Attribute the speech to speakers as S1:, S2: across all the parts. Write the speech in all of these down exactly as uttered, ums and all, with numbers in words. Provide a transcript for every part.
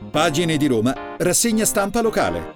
S1: Pagine di Roma, rassegna stampa locale.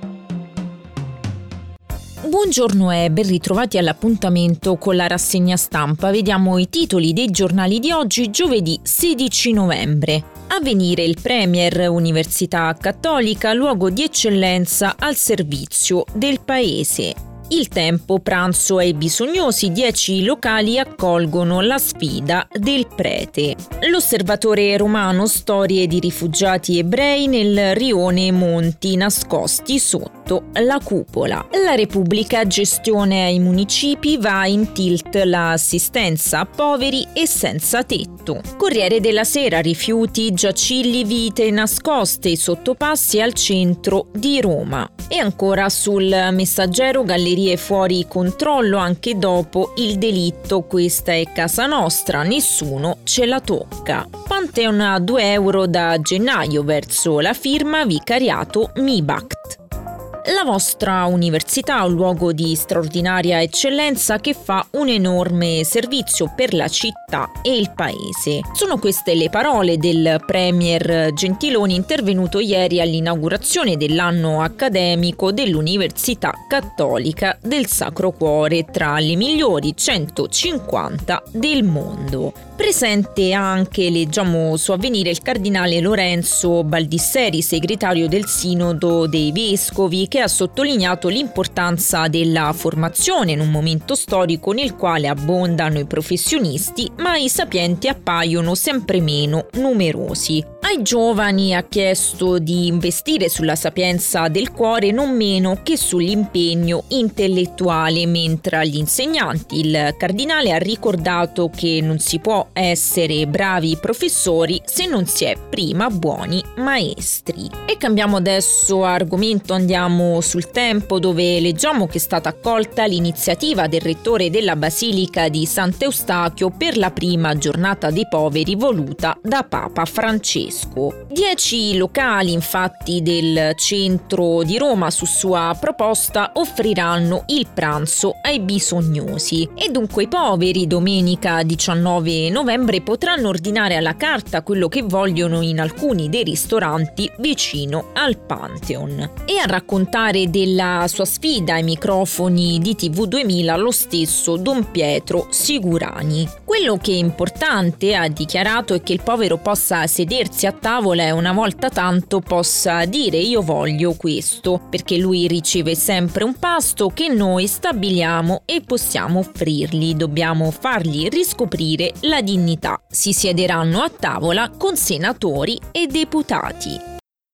S2: Buongiorno e ben ritrovati all'appuntamento con la rassegna stampa. Vediamo i titoli dei giornali di oggi, giovedì sedici novembre. Avvenire il Premier, Università Cattolica, luogo di eccellenza al servizio del Paese. Il Tempo, pranzo ai bisognosi, dieci locali accolgono la sfida del prete. L'Osservatore Romano, storie di rifugiati ebrei nel rione Monti nascosti sotto la cupola. La Repubblica, gestione ai municipi, va in tilt l'assistenza a poveri e senza tetto. Corriere della Sera, rifiuti, giacilli, vite nascoste, sottopassi al centro di Roma. E ancora sul Messaggero, gallerie fuori controllo anche dopo il delitto, questa è casa nostra, nessuno ce la tocca. Pantheon a due euro da gennaio verso la firma vicariato MIBACT. La vostra università è un luogo di straordinaria eccellenza che fa un enorme servizio per la città e il paese. Sono queste le parole del Premier Gentiloni intervenuto ieri all'inaugurazione dell'anno accademico dell'Università Cattolica del Sacro Cuore, tra le migliori centocinquanta del mondo. Presente anche, leggiamo su Avvenire, il cardinale Lorenzo Baldisseri, segretario del Sinodo dei Vescovi, che ha sottolineato l'importanza della formazione in un momento storico nel quale abbondano i professionisti, ma i sapienti appaiono sempre meno numerosi. Ai giovani ha chiesto di investire sulla sapienza del cuore non meno che sull'impegno intellettuale, mentre agli insegnanti il cardinale ha ricordato che non si può essere bravi professori se non si è prima buoni maestri. E cambiamo adesso argomento, andiamo sul Tempo, dove leggiamo che è stata accolta l'iniziativa del rettore della Basilica di Sant'Eustachio per la prima giornata dei poveri voluta da Papa Francesco. Dieci locali, infatti, del centro di Roma su sua proposta offriranno il pranzo ai bisognosi e dunque i poveri domenica diciannove novembre potranno ordinare alla carta quello che vogliono in alcuni dei ristoranti vicino al Pantheon. E a raccontare della sua sfida ai microfoni di T V duemila lo stesso Don Pietro Sigurani. Quello che è importante, ha dichiarato, è che il povero possa sedersi a tavola e una volta tanto possa dire io voglio questo, perché lui riceve sempre un pasto che noi stabiliamo e possiamo offrirgli. Dobbiamo fargli riscoprire la dignità. Si siederanno a tavola con senatori e deputati.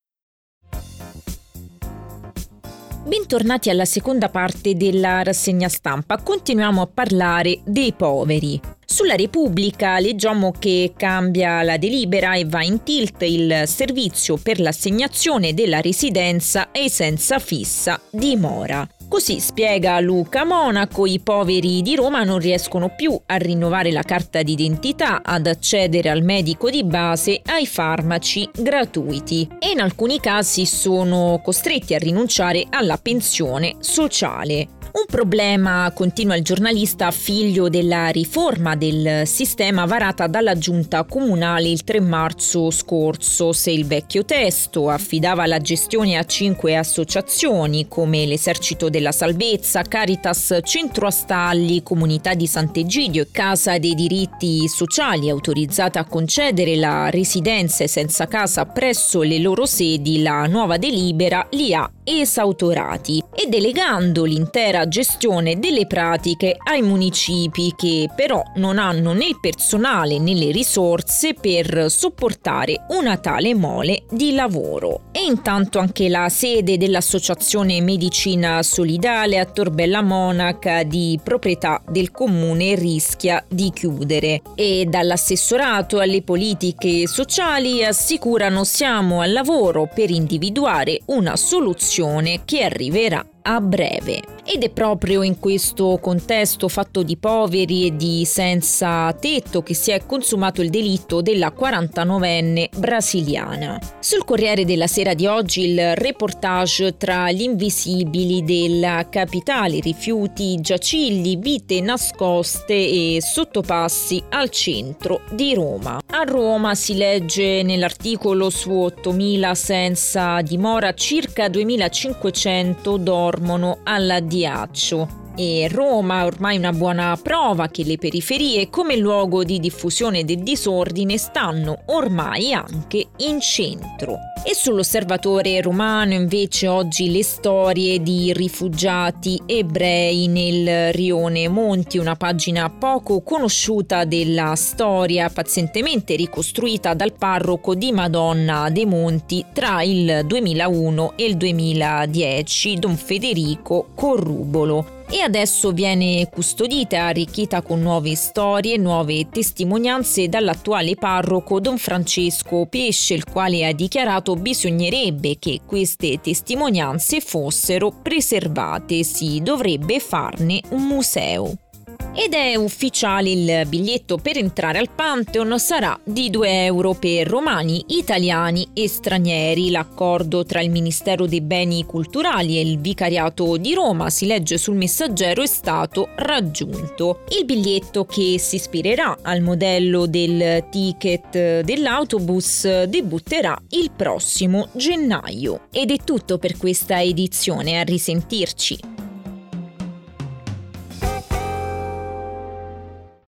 S2: Bentornati alla seconda parte della rassegna stampa. Continuiamo a parlare dei poveri. Sulla Repubblica leggiamo che cambia la delibera e va in tilt il servizio per l'assegnazione della residenza ai senza fissa dimora. Così spiega Luca Monaco, i poveri di Roma non riescono più a rinnovare la carta d'identità, ad accedere al medico di base, ai farmaci gratuiti e in alcuni casi sono costretti a rinunciare alla pensione sociale. Un problema, continua il giornalista, figlio della riforma del sistema varata dalla giunta comunale il tre marzo scorso. Se il vecchio testo affidava la gestione a cinque associazioni come l'Esercito della Salvezza, Caritas Centro Astalli, Comunità di Sant'Egidio e Casa dei Diritti Sociali, autorizzata a concedere la residenza senza casa presso le loro sedi, la nuova delibera li ha esautorati e delegando l'intera gestione delle pratiche ai municipi, che però non hanno né il personale né le risorse per sopportare una tale mole di lavoro. E intanto anche la sede dell'Associazione Medicina Solidale a Tor Bella Monaca, di proprietà del comune, rischia di chiudere e dall'assessorato alle politiche sociali assicurano siamo al lavoro per individuare una soluzione che arriverà a breve. Ed è proprio in questo contesto fatto di poveri e di senza tetto che si è consumato il delitto della quarantanovenne brasiliana. Sul Corriere della Sera di oggi il reportage tra gli invisibili della capitale, rifiuti, giacigli, vite nascoste e sottopassi al centro di Roma. A Roma si legge nell'articolo su ottomila senza dimora, circa duemilacinquecento dormono alla Diaccio. E Roma è ormai una buona prova che le periferie come luogo di diffusione del disordine stanno ormai anche in centro. E sull'Osservatore Romano invece oggi le storie di rifugiati ebrei nel rione Monti, una pagina poco conosciuta della storia pazientemente ricostruita dal parroco di Madonna dei Monti tra il duemilauno e il duemiladieci, Don Federico Corrubolo. E adesso viene custodita e arricchita con nuove storie, nuove testimonianze dall'attuale parroco Don Francesco Pesce, il quale ha dichiarato bisognerebbe che queste testimonianze fossero preservate, si dovrebbe farne un museo. Ed è ufficiale, il biglietto per entrare al Pantheon sarà di due euro per romani, italiani e stranieri. L'accordo tra il Ministero dei Beni Culturali e il Vicariato di Roma, si legge sul Messaggero, è stato raggiunto. Il biglietto, che si ispirerà al modello del ticket dell'autobus, debutterà il prossimo gennaio. Ed è tutto per questa edizione, a risentirci.